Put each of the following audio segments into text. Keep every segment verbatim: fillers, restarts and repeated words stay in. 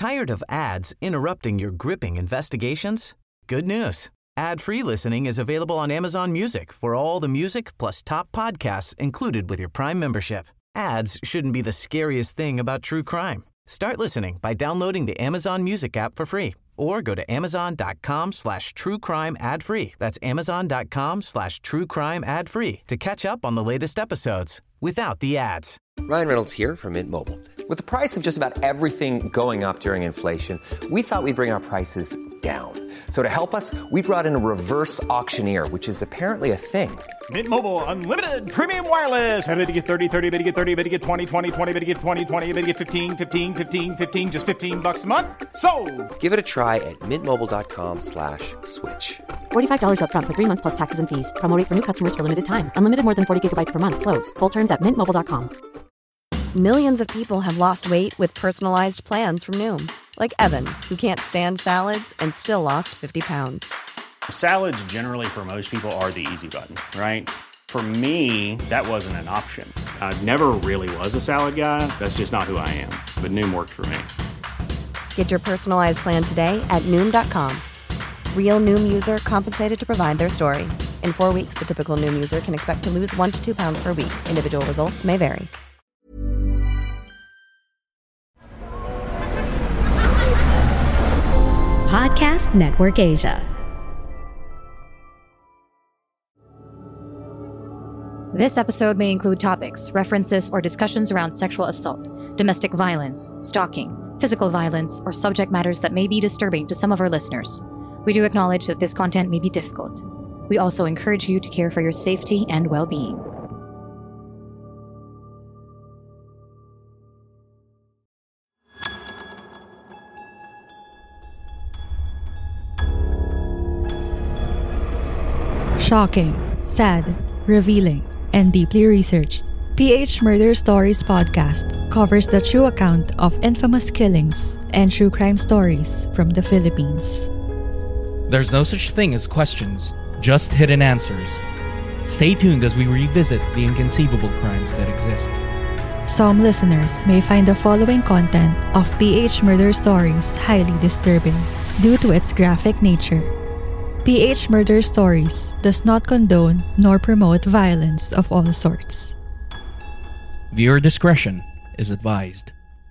Tired of ads interrupting your gripping investigations? Good news. Ad-free listening is available on Amazon Music for all the music plus top podcasts included with your Prime membership. Ads shouldn't be the scariest thing about true crime. Start listening by downloading the Amazon Music app for free or go to amazon.com slash true crime ad free. That's amazon.com slash true crime ad free to catch up on the latest episodes without the ads. Ryan Reynolds here from Mint Mobile. With the price of just about everything going up during inflation, we thought we'd bring our prices down. So to help us, we brought in a reverse auctioneer, which is apparently a thing. Mint Mobile Unlimited Premium Wireless. How to get thirty, thirty, how to get thirty, how to get twenty, twenty, twenty, how to get twenty, twenty, how to get fifteen, fifteen, fifteen, fifteen, just fifteen bucks a month? Sold! Give it a try at mintmobile.com slash switch. forty-five dollars up front for three months plus taxes and fees. Promo rate for new customers for limited time. Unlimited more than forty gigabytes per month. Slows full terms at mint mobile dot com. Millions of people have lost weight with personalized plans from Noom. Like Evan, who can't stand salads and still lost fifty pounds. Salads generally for most people are the easy button, right? For me, that wasn't an option. I never really was a salad guy. That's just not who I am. But Noom worked for me. Get your personalized plan today at Noom dot com. Real Noom user compensated to provide their story. In four weeks, the typical Noom user can expect to lose one to two pounds per week. Individual results may vary. Podcast Network Asia. This episode may include topics, references, or discussions around sexual assault, domestic violence, stalking, physical violence, or subject matters that may be disturbing to some of our listeners. We do acknowledge that this content may be difficult. We also encourage you to care for your safety and well-being. Shocking, sad, revealing, and deeply researched, P H Murder Stories podcast covers the true account of infamous killings and true crime stories from the Philippines. There's no such thing as questions, just hidden answers. Stay tuned as we revisit the inconceivable crimes that exist. Some listeners may find the following content of P H Murder Stories highly disturbing due to its graphic nature. P H Murder Stories does not condone nor promote violence of all sorts. Viewer discretion is advised.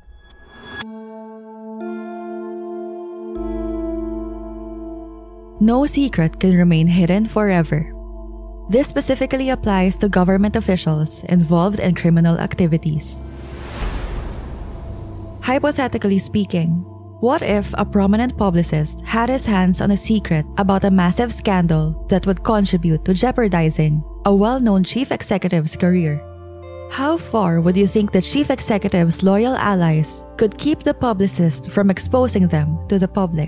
No secret can remain hidden forever. This specifically applies to government officials involved in criminal activities. Hypothetically speaking, what if a prominent publicist had his hands on a secret about a massive scandal that would contribute to jeopardizing a well-known chief executive's career? How far would you think the chief executive's loyal allies could keep the publicist from exposing them to the public?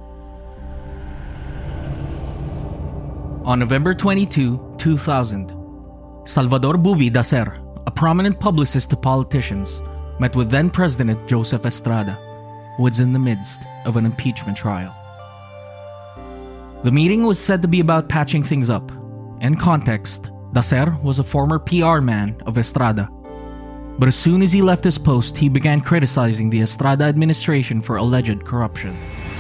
On November twenty-second, two thousand, Salvador Bubi Dacer, a prominent publicist to politicians, met with then-President Joseph Estrada, who was in the midst of an impeachment trial. The meeting was said to be about patching things up. In context, Dacer was a former P R man of Estrada. But as soon as he left his post, he began criticizing the Estrada administration for alleged corruption.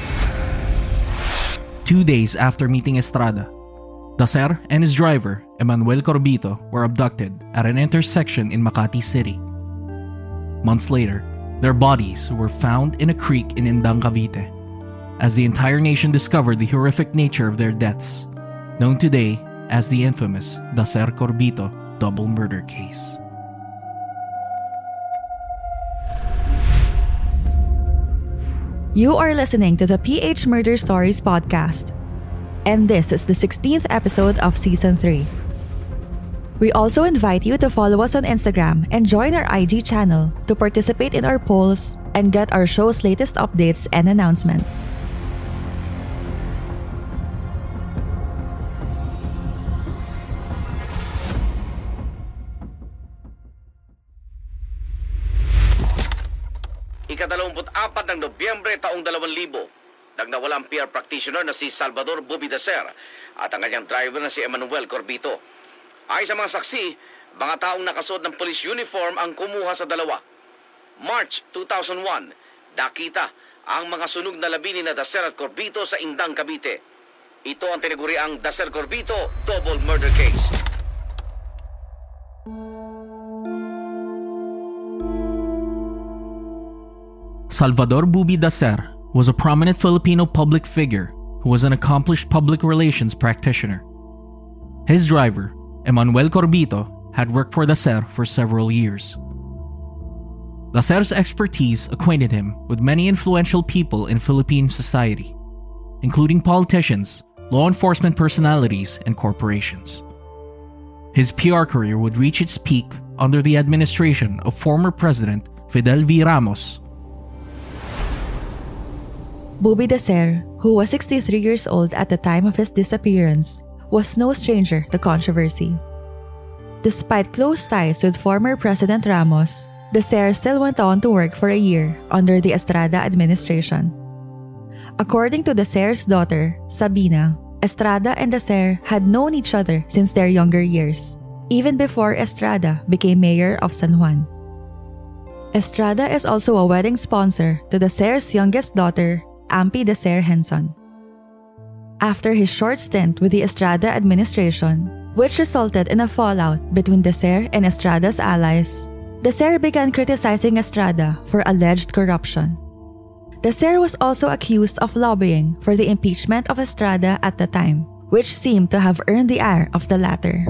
Two days after meeting Estrada, Dacer and his driver, Emmanuel Corbito, were abducted at an intersection in Makati City. Months later, their bodies were found in a creek in Indang, Cavite, as the entire nation discovered the horrific nature of their deaths, known today as the infamous Dacer Corbito double murder case. You are listening to the P H Murder Stories podcast, and this is the sixteenth episode of Season three. We also invite you to follow us on Instagram and join our I G channel to participate in our polls and get our show's latest updates and announcements. Ikadalawamput apat ng Nobyembre taong dalawang libo, nagnawalang P R practitioner na si Salvador Bubi Dacer at ang kanyang driver na si Emmanuel Corbito. Ayon sa mga saksi, mga taong nakasuot ng police uniform ang kumuha sa dalawa. March two thousand one, nakita ang mga sunog na labi ni Dacer at Corbito sa Indang, Cavite. Ito ang tinaguriang Dacer Corbito double murder case. Salvador Bubi Dacer was a prominent Filipino public figure who was an accomplished public relations practitioner. His driver, Emmanuel Corbito, had worked for Dacer for several years. Dacer's expertise acquainted him with many influential people in Philippine society, including politicians, law enforcement personalities, and corporations. His P R career would reach its peak under the administration of former President Fidel V. Ramos. Bubi Dacer, who was sixty-three years old at the time of his disappearance, was no stranger to controversy. Despite close ties with former President Ramos, Dacer still went on to work for a year under the Estrada administration. According to Dacer's daughter, Sabina, Estrada and Dacer had known each other since their younger years, even before Estrada became mayor of San Juan. Estrada is also a wedding sponsor to Dacer's youngest daughter, Ampi Dacer Henson. After his short stint with the Estrada administration, which resulted in a fallout between Dacer and Estrada's allies, Dacer began criticizing Estrada for alleged corruption. Dacer was also accused of lobbying for the impeachment of Estrada at the time, which seemed to have earned the ire of the latter.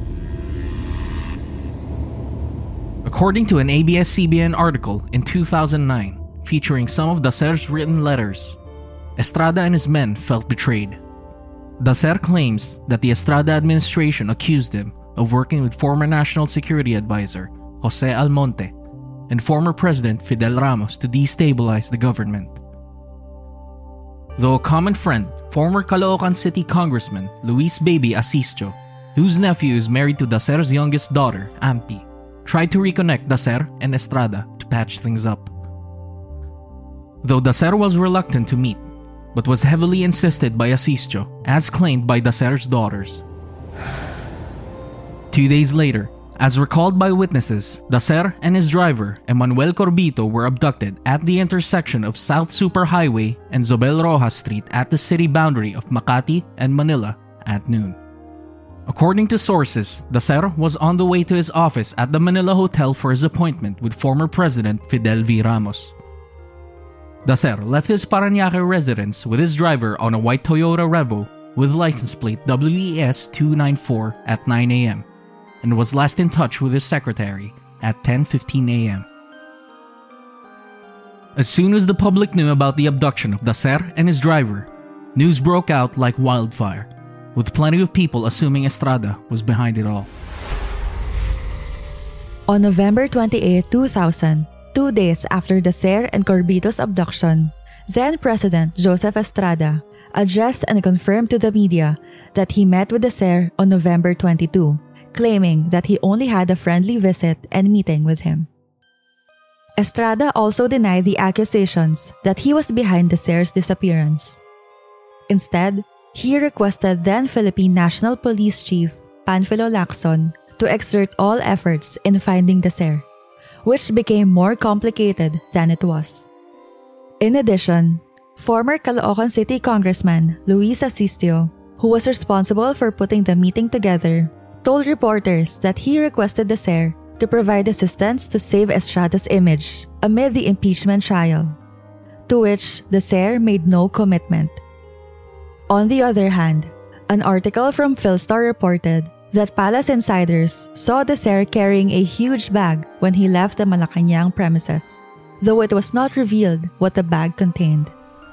According to an A B S C B N article in two thousand nine featuring some of Dacer's written letters, Estrada and his men felt betrayed. Dacer claims that the Estrada administration accused him of working with former National Security Advisor Jose Almonte and former President Fidel Ramos to destabilize the government. Though a common friend, former Caloocan City Congressman Luis Baby Asistio, whose nephew is married to Dacer's youngest daughter, Ampi, tried to reconnect Dacer and Estrada to patch things up. Though Dacer was reluctant to meet, but was heavily insisted by Asistio, as claimed by Dacer's daughters. Two days later, as recalled by witnesses, Dacer and his driver, Emmanuel Corbito, were abducted at the intersection of South Superhighway and Zobel Rojas Street at the city boundary of Makati and Manila at noon. According to sources, Dacer was on the way to his office at the Manila Hotel for his appointment with former President Fidel V. Ramos. Dacer left his Parañaque residence with his driver on a white Toyota Revo with license plate W E S two ninety-four at nine a.m. and was last in touch with his secretary at ten fifteen a.m. As soon as the public knew about the abduction of Dacer and his driver, news broke out like wildfire, with plenty of people assuming Estrada was behind it all. On November twenty-eighth, two thousand, two days after Dacer and Corbito's abduction, then-President Joseph Estrada addressed and confirmed to the media that he met with Dacer on November twenty-second, claiming that he only had a friendly visit and meeting with him. Estrada also denied the accusations that he was behind Dacer's disappearance. Instead, he requested then-Philippine National Police Chief Panfilo Lacson to exert all efforts in finding Dacer, which became more complicated than it was. In addition, former Caloocan City Congressman Luis Asistio, who was responsible for putting the meeting together, told reporters that he requested Dacer to provide assistance to save Estrada's image amid the impeachment trial, to which Dacer made no commitment. On the other hand, an article from Philstar reported that Palace insiders saw Dacer carrying a huge bag when he left the Malacañang premises, though it was not revealed what the bag contained.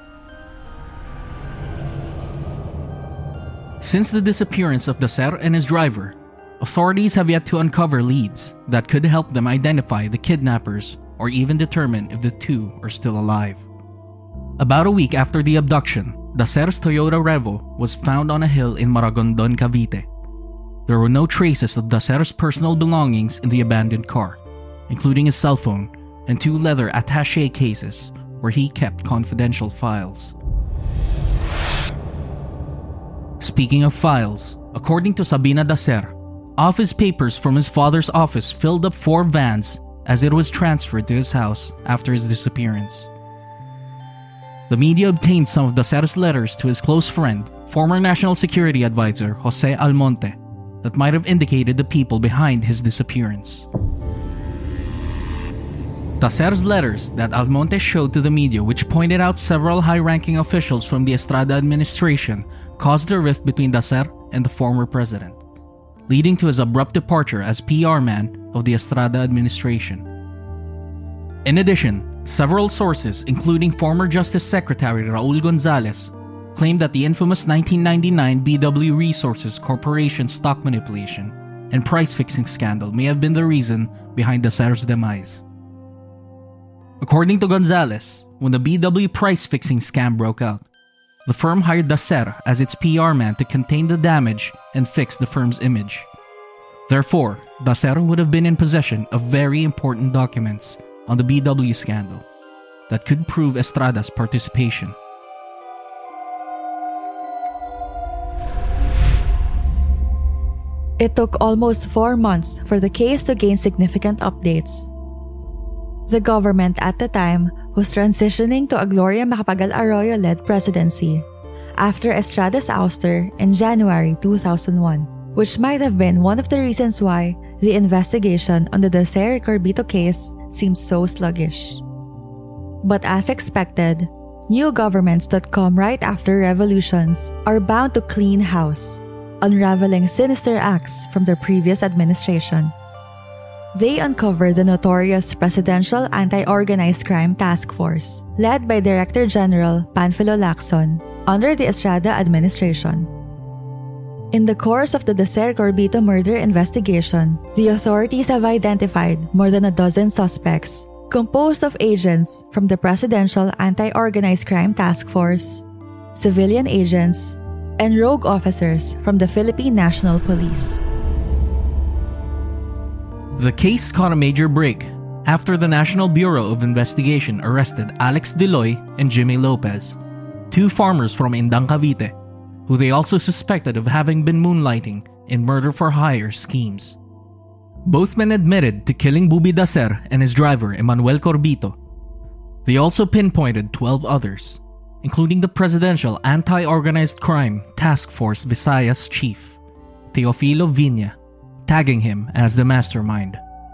Since the disappearance of Dacer and his driver, authorities have yet to uncover leads that could help them identify the kidnappers or even determine if the two are still alive. About a week after the abduction, Dacer's Toyota Revo was found on a hill in Maragondon, Cavite. There were no traces of Dacer's personal belongings in the abandoned car, including his cell phone and two leather attaché cases where he kept confidential files. Speaking of files, according to Sabina Dacer, office papers from his father's office filled up four vans as it was transferred to his house after his disappearance. the media obtained some of Dacer's letters to his close friend, former National Security Advisor Jose Almonte, that might have indicated the people behind his disappearance. Dacer's letters that Almonte showed to the media, which pointed out several high-ranking officials from the Estrada administration, caused a rift between Dacer and the former president, leading to his abrupt departure as P R man of the Estrada administration. In addition, several sources, including former Justice Secretary Raul Gonzalez, claimed that the infamous nineteen ninety-nine B W Resources Corporation stock manipulation and price-fixing scandal may have been the reason behind Dacer's demise. According to Gonzalez, when the B W price-fixing scam broke out, the firm hired Dacer as its P R man to contain the damage and fix the firm's image. Therefore, Dacer would have been in possession of very important documents on the B W scandal that could prove Estrada's participation. It took almost four months for the case to gain significant updates. The government at the time was transitioning to a Gloria Macapagal Arroyo-led presidency after Estrada's ouster in January two thousand one, which might have been one of the reasons why the investigation on the Dacer Corbito case seemed so sluggish. But as expected, new governments that come right after revolutions are bound to clean house, unraveling sinister acts from their previous administration. They uncovered the notorious Presidential Anti-Organized Crime Task Force, led by Director General Panfilo Lacson, under the Estrada administration. In the course of the Dacer Corbito murder investigation, the authorities have identified more than a dozen suspects, composed of agents from the Presidential Anti-Organized Crime Task Force, civilian agents, and rogue officers from the Philippine National Police. The case caught a major break after the National Bureau of Investigation arrested Alex Diloy and Jimmy Lopez, two farmers from Indang, Cavite, who they also suspected of having been moonlighting in murder-for-hire schemes. Both men admitted to killing Bubi Dacer and his driver Emmanuel Corbito. They also pinpointed twelve others, including the Presidential Anti-Organized Crime Task Force Visayas chief, Teofilo Viña, tagging him as the mastermind.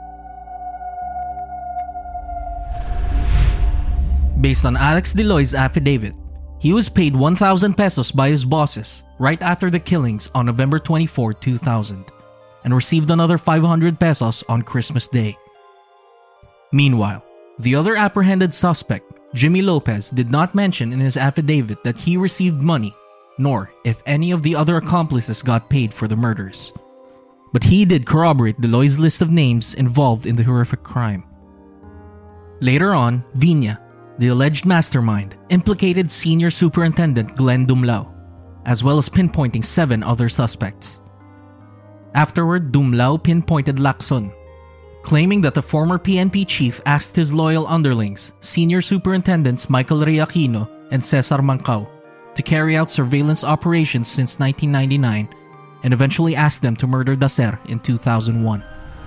Based on Alex Diloy's affidavit, he was paid one thousand pesos by his bosses right after the killings on November twenty-fourth, two thousand, and received another five hundred pesos on Christmas Day. Meanwhile, the other apprehended suspect, Jimmy Lopez, did not mention in his affidavit that he received money, nor if any of the other accomplices got paid for the murders. But he did corroborate Diloy's list of names involved in the horrific crime. Later on, Viña, the alleged mastermind, implicated Senior Superintendent Glenn Dumlao, as well as pinpointing seven other suspects. Afterward, Dumlao pinpointed Lacson, claiming that the former P N P chief asked his loyal underlings, Senior Superintendents Michael Reaquino and Cesar Mancao, to carry out surveillance operations since nineteen ninety-nine and eventually asked them to murder Dacer in two thousand one.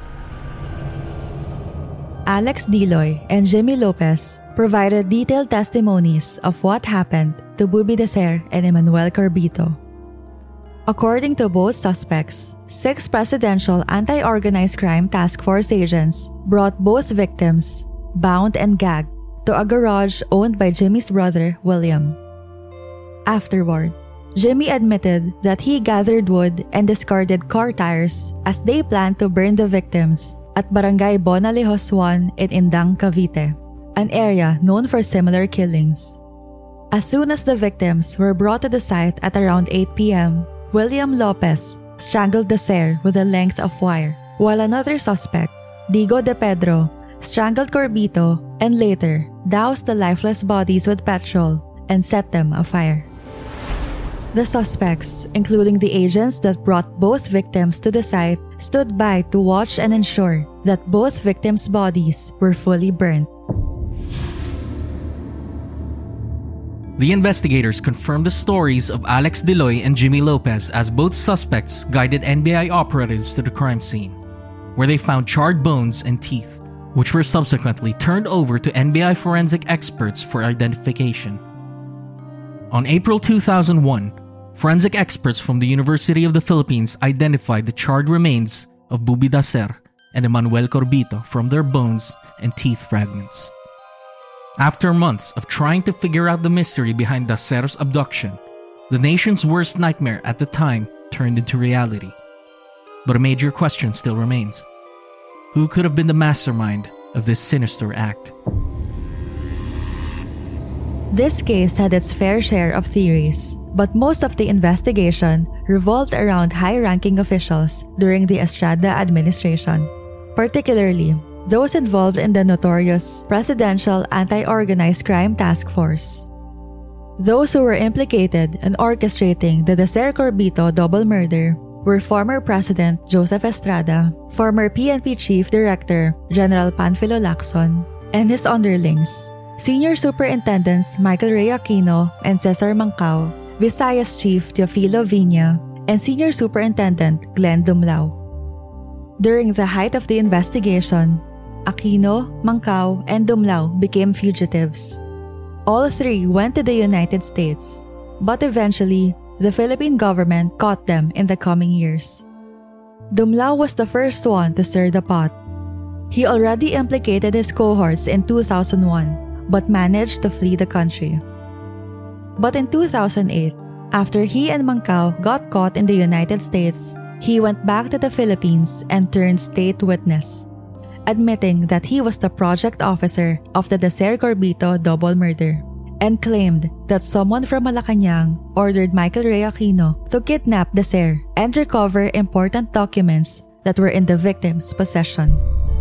Alex Diloy and Jimmy Lopez provided detailed testimonies of what happened to Bubi Dacer and Emmanuel Corbito. According to both suspects, six Presidential Anti-Organized Crime Task Force agents brought both victims, bound and gagged, to a garage owned by Jimmy's brother, William. Afterward, Jimmy admitted that he gathered wood and discarded car tires as they planned to burn the victims at Barangay Bonalejos one in Indang, Cavite, an area known for similar killings. As soon as the victims were brought to the site at around eight p.m., William Lopez strangled Dacer with a length of wire, while another suspect, Digo De Pedro, strangled Corbito and later doused the lifeless bodies with petrol and set them afire. The suspects, including the agents that brought both victims to the site, stood by to watch and ensure that both victims' bodies were fully burnt. The investigators confirmed the stories of Alex Diloy and Jimmy Lopez as both suspects guided N B I operatives to the crime scene, where they found charred bones and teeth, which were subsequently turned over to N B I forensic experts for identification. On April two thousand one, forensic experts from the University of the Philippines identified the charred remains of Bubi Dacer and Emmanuel Corbito from their bones and teeth fragments. After months of trying to figure out the mystery behind Dacer's abduction, the nation's worst nightmare at the time turned into reality. But a major question still remains. Who could have been the mastermind of this sinister act? This case had its fair share of theories, but most of the investigation revolved around high-ranking officials during the Estrada administration, particularly those involved in the notorious Presidential Anti-Organized Crime Task Force. Those who were implicated in orchestrating the Dacer Corbito double murder were former President Joseph Estrada, former P N P Chief Director General Panfilo Lacson, and his underlings, Senior Superintendents Michael Ray Aquino and Cesar Mancao, Visayas Chief Teofilo Viña, and Senior Superintendent Glenn Dumlao. During the height of the investigation, Aquino, Mancao, and Dumlao became fugitives. All three went to the United States, but eventually, the Philippine government caught them in the coming years. Dumlao was the first one to stir the pot. He already implicated his cohorts in two thousand one, but managed to flee the country. But in two thousand eight, after he and Mancao got caught in the United States, he went back to the Philippines and turned state witness, admitting that he was the project officer of the Dacer Corbito double murder, and claimed that someone from Malacanang ordered Michael Ray Aquino to kidnap Dacer and recover important documents that were in the victim's possession.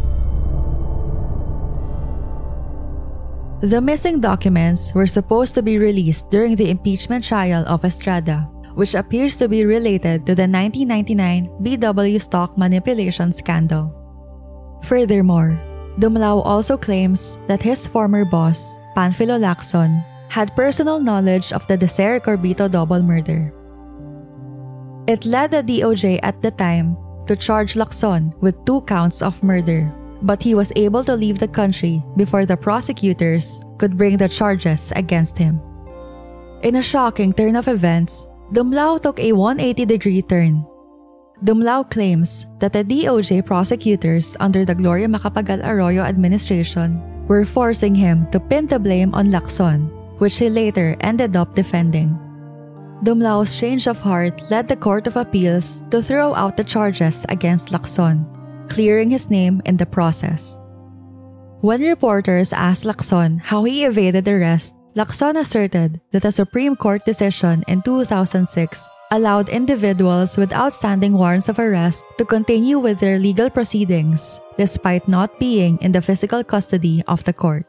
The missing documents were supposed to be released during the impeachment trial of Estrada, which appears to be related to the nineteen ninety-nine B W stock manipulation scandal. Furthermore, Dumlao also claims that his former boss, Panfilo Lacson, had personal knowledge of the Dacer Corbito double murder. It led the D O J at the time to charge Lacson with two counts of murder, but he was able to leave the country before the prosecutors could bring the charges against him. In a shocking turn of events, Dumlao took a one hundred eighty degree turn. Dumlao claims that the D O J prosecutors under the Gloria Macapagal Arroyo administration were forcing him to pin the blame on Lacson, which he later ended up defending. Dumlao's change of heart led the Court of Appeals to throw out the charges against Lacson, clearing his name in the process. When reporters asked Lacson how he evaded arrest, Lacson asserted that a Supreme Court decision in two thousand six allowed individuals with outstanding warrants of arrest to continue with their legal proceedings despite not being in the physical custody of the court.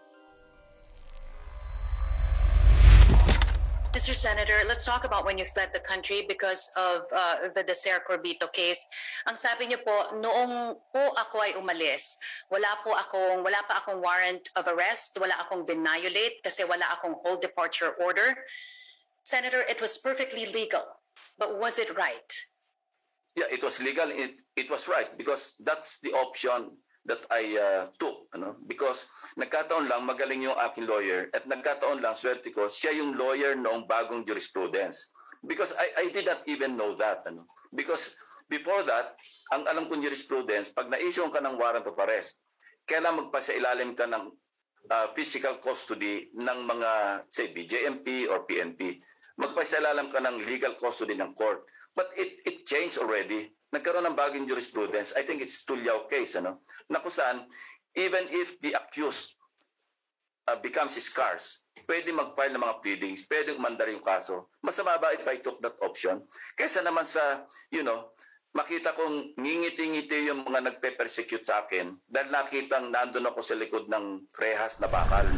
Mister Senator, let's talk about when you fled the country because of uh, the Dacer Corbito case. Ang sabi niyo po, noong po ako ay umalis, wala po akong, wala pa akong warrant of arrest, wala akong violate kasi wala akong whole departure order. Senator, it was perfectly legal, but was it right? Yeah, it was legal. It it was right because that's the option that I uh, took, ano? Because nagkataon lang magaling yung aking lawyer at nagkataon lang swerte ko siya yung lawyer noong bagong jurisprudence. Because I I did not even know that, ano? Because before that, ang alam kong jurisprudence, pag na-issue ka ng warrant of arrest, kailangan magpasailalim ka ng uh, physical custody ng mga say B J M P or P N P. Magpasailalim ka ng legal custody ng court. But it it changed already. Nagkaroon ng bagong jurisprudence. I think it's Tulyao case, ano? Na kung saan, even if the accused uh, becomes scarce, pwede mag-file ng mga pleadings, pwede umandar yung kaso. Masama ba if I took that option? Kaysa naman sa, you know, makita kong ngingiti-ngiti yung mga nagpe-persecute sa akin dahil nakitang nandun ako sa likod ng rehas na bakal.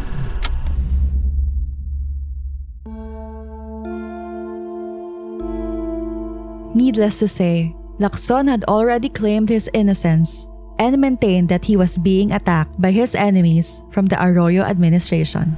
Needless to say, Lacson had already claimed his innocence and maintained that he was being attacked by his enemies from the Arroyo administration.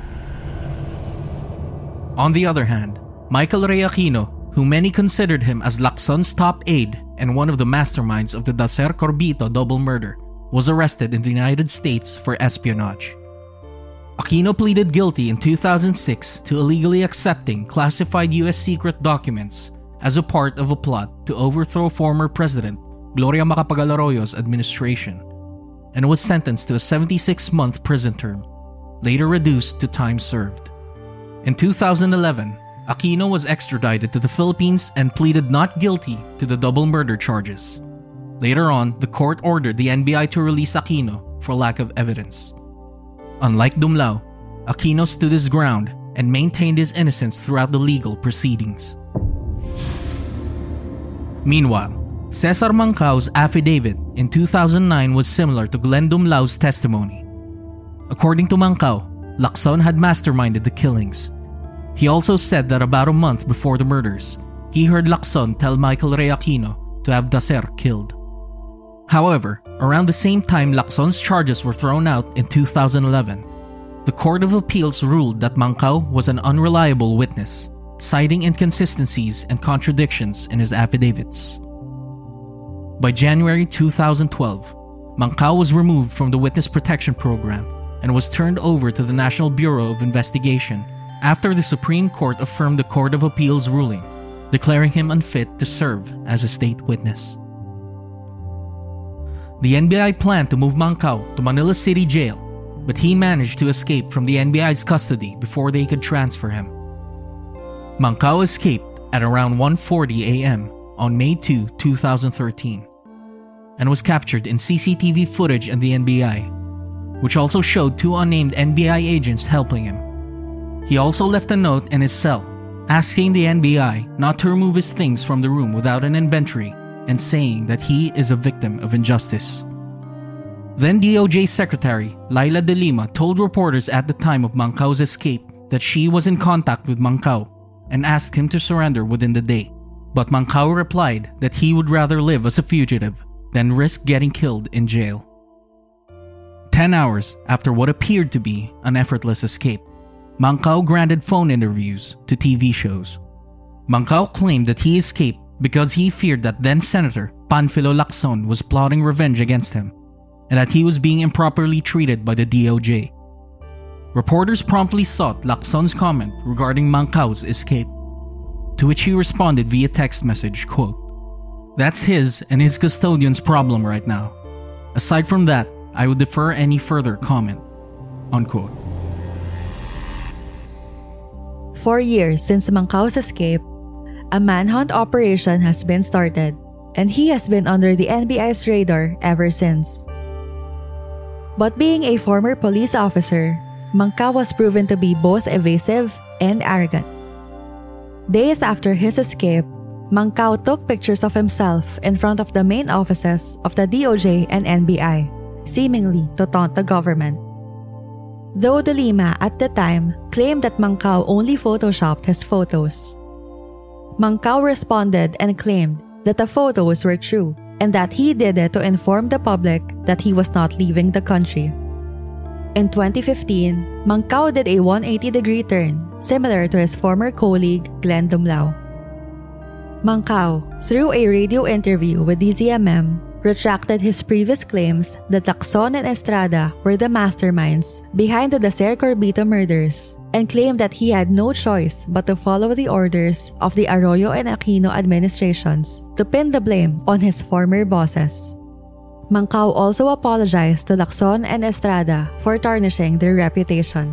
On the other hand, Michael Ray Aquino, who many considered him as Lacson's top aide and one of the masterminds of the Dacer Corbito double murder, was arrested in the United States for espionage. Aquino pleaded guilty in two thousand six to illegally accepting classified U S secret documents as a part of a plot to overthrow former President Gloria Macapagal-Arroyo's administration, and was sentenced to a seventy-six month prison term, later reduced to time served. In two thousand eleven, Aquino was extradited to the Philippines and pleaded not guilty to the double murder charges. Later on, the court ordered the N B I to release Aquino for lack of evidence. Unlike Dumlao, Aquino stood his ground and maintained his innocence throughout the legal proceedings. Meanwhile, Cesar Mancao's affidavit in two thousand nine was similar to Glenn Dumlao's testimony. According to Mancao, Lacson had masterminded the killings. He also said that about a month before the murders, he heard Lacson tell Michael Ray Aquino to have Dacer killed. However, around the same time Lacson's charges were thrown out in two thousand eleven, the Court of Appeals ruled that Mancao was an unreliable witness, citing inconsistencies and contradictions in his affidavits. By January two thousand twelve, Mancao was removed from the Witness Protection Program and was turned over to the National Bureau of Investigation after the Supreme Court affirmed the Court of Appeals ruling, declaring him unfit to serve as a state witness. The N B I planned to move Mancao to Manila City Jail, but he managed to escape from the N B I's custody before they could transfer him. Mancao escaped at around one forty a.m. on May second, twenty thirteen, and was captured in C C T V footage in the N B I, which also showed two unnamed N B I agents helping him. He also left a note in his cell, asking the N B I not to remove his things from the room without an inventory and saying that he is a victim of injustice. Then D O J Secretary Laila De Lima told reporters at the time of Mancao's escape that she was in contact with Mancao and asked him to surrender within the day. But Mancao replied that he would rather live as a fugitive than risk getting killed in jail. Ten hours after what appeared to be an effortless escape, Mancao granted phone interviews to T V shows. Mancao claimed that he escaped because he feared that then-Senator Panfilo Lacson was plotting revenge against him and that he was being improperly treated by the D O J. Reporters promptly sought Lacson's comment regarding Mancao's escape, to which he responded via text message, quote, "That's his and his custodian's problem right now. Aside from that, I would defer any further comment," unquote. Four years since Mancao's escape, a manhunt operation has been started, and he has been under the N B I's radar ever since. But being a former police officer, Mancao was proven to be both evasive and arrogant. Days after his escape, Mancao took pictures of himself in front of the main offices of the D O J and N B I, seemingly to taunt the government. Though De Lima at the time claimed that Mancao only photoshopped his photos, Mancao responded and claimed that the photos were true and that he did it to inform the public that he was not leaving the country. In twenty fifteen, Mancao did a one hundred eighty degree turn, similar to his former colleague Glenn Dumlao. Mancao, through a radio interview with D Z M M, retracted his previous claims that Lacson and Estrada were the masterminds behind the Dacer Corbito murders and claimed that he had no choice but to follow the orders of the Arroyo and Aquino administrations to pin the blame on his former bosses. Mancao also apologized to Lacson and Estrada for tarnishing their reputation.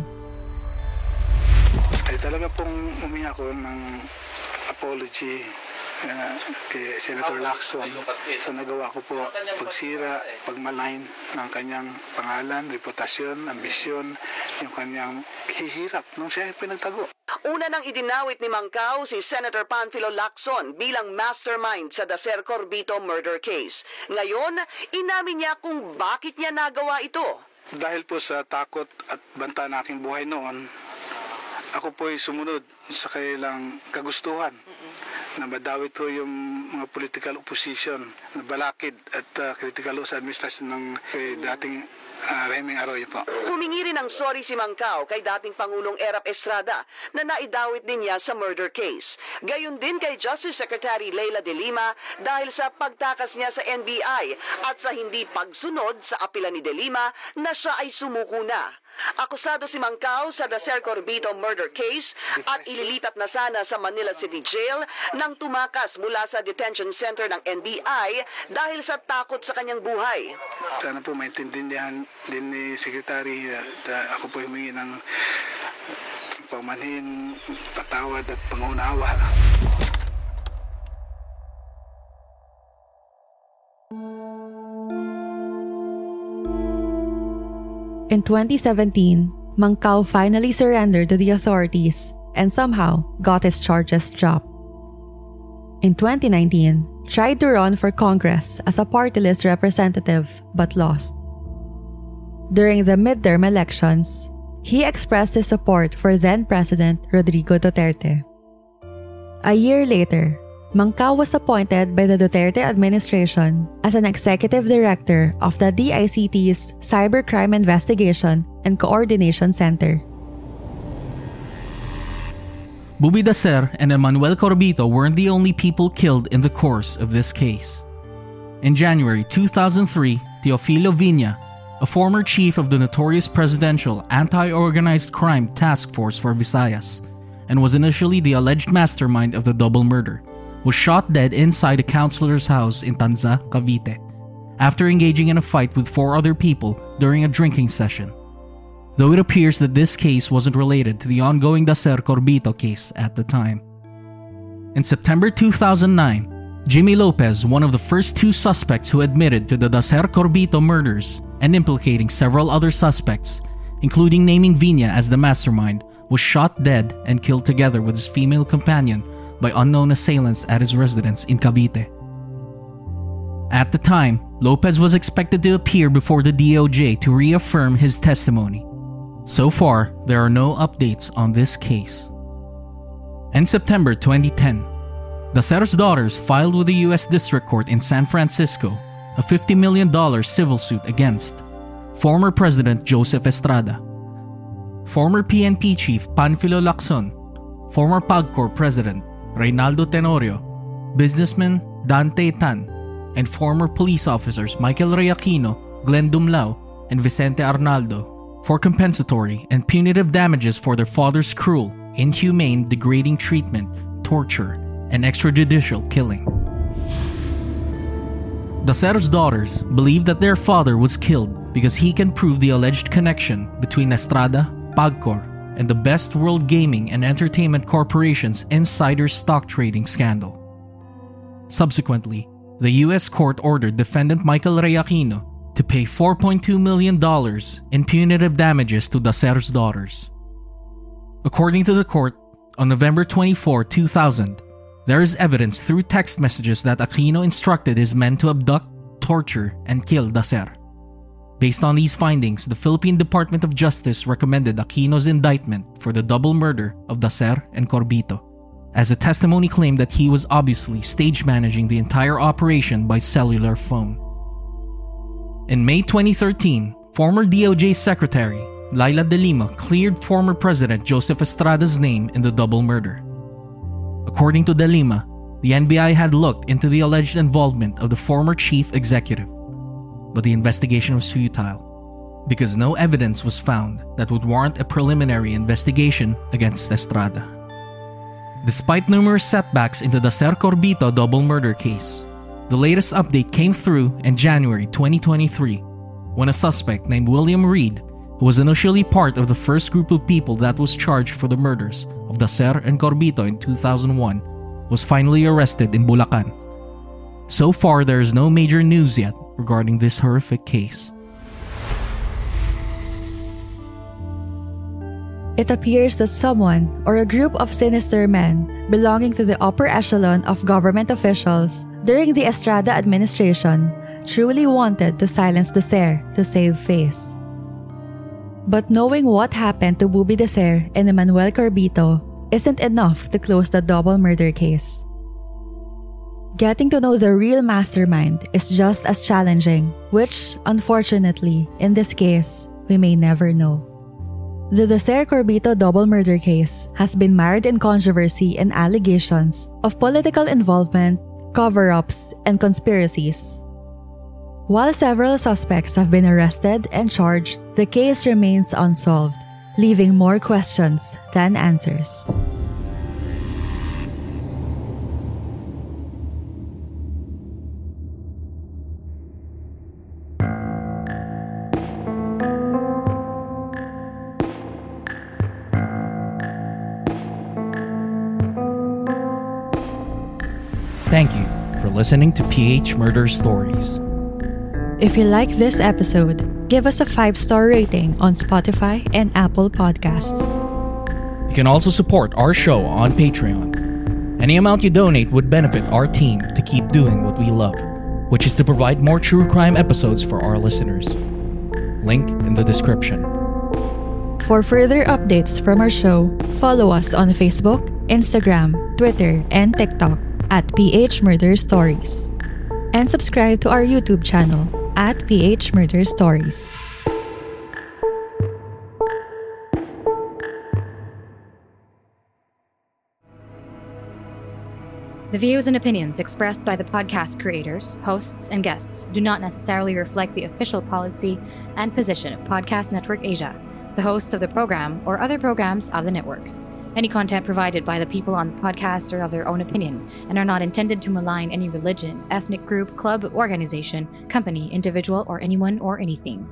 Ay talaga pong umiyak ako ng apology uh, kay Senator Lacson sa nagawa ko po pagsira, pagmalign ng kanyang pangalan, reputasyon, ambisyon, yung kanyang hihirap nung siya pinagtago. Una nang idinawit ni Mancao si Senator Panfilo Lacson bilang mastermind sa Dacer Corbito murder case. Ngayon, inamin niya kung bakit niya nagawa ito. Dahil po sa takot at banta na aking buhay noon, ako po'y sumunod sa kailang kagustuhan mm-hmm. na madawit ko yung mga political opposition na balakid at uh, critical sa administrasyon ng eh, dating uh, Reming Arroyo po. Humingi rin ng sorry si Mancao kay dating Pangulong Erap Estrada na naidawit din niya sa murder case. Gayon din kay Justice Secretary Laila De Lima dahil sa pagtakas niya sa N B I at sa hindi pagsunod sa apela ni De Lima na siya ay sumuko na. Akusado si Mangkao sa Dacer Corbito murder case at ililipat na sana sa Manila City Jail nang tumakas mula sa detention center ng N B I dahil sa takot sa kanyang buhay. Sana po maintindihan din ni Secretary at uh, ako po humingi ng pamanhin, patawad at pangunawa. In twenty seventeen, Mangkao finally surrendered to the authorities and somehow got his charges dropped. In twenty nineteen, tried to run for Congress as a party list representative but lost. During the midterm elections, he expressed his support for then-President Rodrigo Duterte. A year later, Mangkao was appointed by the Duterte administration as an executive director of the D I C T's Cybercrime Investigation and Coordination Center. Bubi Dacer and Emmanuel Corbito weren't the only people killed in the course of this case. In January two thousand three, Teofilo Viña, a former chief of the notorious Presidential Anti-Organized Crime Task Force for Visayas, and was initially the alleged mastermind of the double murder, was shot dead inside a counselor's house in Tanza, Cavite, after engaging in a fight with four other people during a drinking session. Though it appears that this case wasn't related to the ongoing Dacer Corbito case at the time. In September two thousand nine, Jimmy Lopez, one of the first two suspects who admitted to the Dacer Corbito murders and implicating several other suspects, including naming Viña as the mastermind, was shot dead and killed together with his female companion by unknown assailants at his residence in Cavite. At the time, Lopez was expected to appear before the D O J to reaffirm his testimony. So far, there are no updates on this case. In September twenty ten, Dacer's daughters filed with the U S District Court in San Francisco a fifty million dollars civil suit against former President Joseph Estrada, former P N P Chief Panfilo Lacson, former PAGCOR President Reynaldo Tenorio, businessman Dante Tan, and former police officers Michael Ray Aquino, Glenn Dumlao, and Vicente Arnaldo for compensatory and punitive damages for their father's cruel, inhumane, degrading treatment, torture, and extrajudicial killing. Dacer's daughters believe that their father was killed because he can prove the alleged connection between Estrada, PAGCOR, and the Best World Gaming and Entertainment Corporation's insider stock trading scandal. Subsequently, the U S court ordered defendant Michael Ray Aquino to pay four point two million dollars in punitive damages to Dacer's daughters. According to the court, on November twenty-fourth, two thousand, there is evidence through text messages that Aquino instructed his men to abduct, torture, and kill Dacer. Based on these findings, the Philippine Department of Justice recommended Aquino's indictment for the double murder of Dacer and Corbito, as a testimony claimed that he was obviously stage managing the entire operation by cellular phone. In May twenty thirteen, former D O J Secretary Laila De Lima cleared former President Joseph Estrada's name in the double murder. According to De Lima, the N B I had looked into the alleged involvement of the former chief executive, but the investigation was futile because no evidence was found that would warrant a preliminary investigation against Estrada. Despite numerous setbacks in the Dacer Corbito double murder case, the latest update came through in January twenty twenty-three when a suspect named William Reed, who was initially part of the first group of people that was charged for the murders of Dacer and Corbito in two thousand one, was finally arrested in Bulacan. So far, there is no major news yet regarding this horrific case. It appears that someone or a group of sinister men belonging to the upper echelon of government officials during the Estrada administration truly wanted to silence Dacer to save face. But knowing what happened to Bubi Dacer and Emmanuel Corbito isn't enough to close the double murder case. Getting to know the real mastermind is just as challenging, which, unfortunately, in this case, we may never know. The Dacer Corbito double murder case has been mired in controversy and allegations of political involvement, cover-ups, and conspiracies. While several suspects have been arrested and charged, the case remains unsolved, leaving more questions than answers. Thank you for listening to P H Murder Stories. If you like this episode, give us a five-star rating on Spotify and Apple Podcasts. You can also support our show on Patreon. Any amount you donate would benefit our team to keep doing what we love, which is to provide more true crime episodes for our listeners. Link in the description. For further updates from our show, follow us on Facebook, Instagram, Twitter, and TikTok at P H Murder Stories. And subscribe to our YouTube channel at P H Murder Stories. The views and opinions expressed by the podcast creators, hosts, and guests do not necessarily reflect the official policy and position of Podcast Network Asia, the hosts of the program, or other programs of the network. Any content provided by the people on the podcast are of their own opinion and are not intended to malign any religion, ethnic group, club, organization, company, individual, or anyone or anything.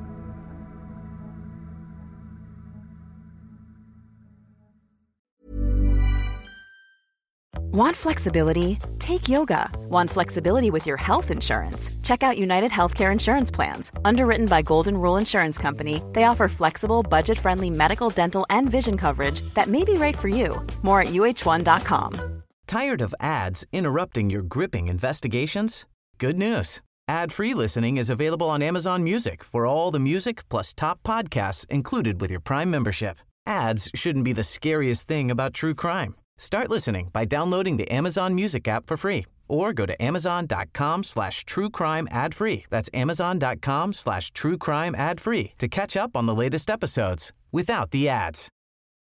Want flexibility? Take yoga. Want flexibility with your health insurance? Check out United Healthcare Insurance Plans. Underwritten by Golden Rule Insurance Company, they offer flexible, budget-friendly medical, dental, and vision coverage that may be right for you. More at U H one dot com. Tired of ads interrupting your gripping investigations? Good news. Ad-free listening is available on Amazon Music for all the music plus top podcasts included with your Prime membership. Ads shouldn't be the scariest thing about true crime. Start listening by downloading the Amazon Music app for free or go to amazon.com slash true crime ad free. That's amazon.com slash true crime ad free to catch up on the latest episodes without the ads.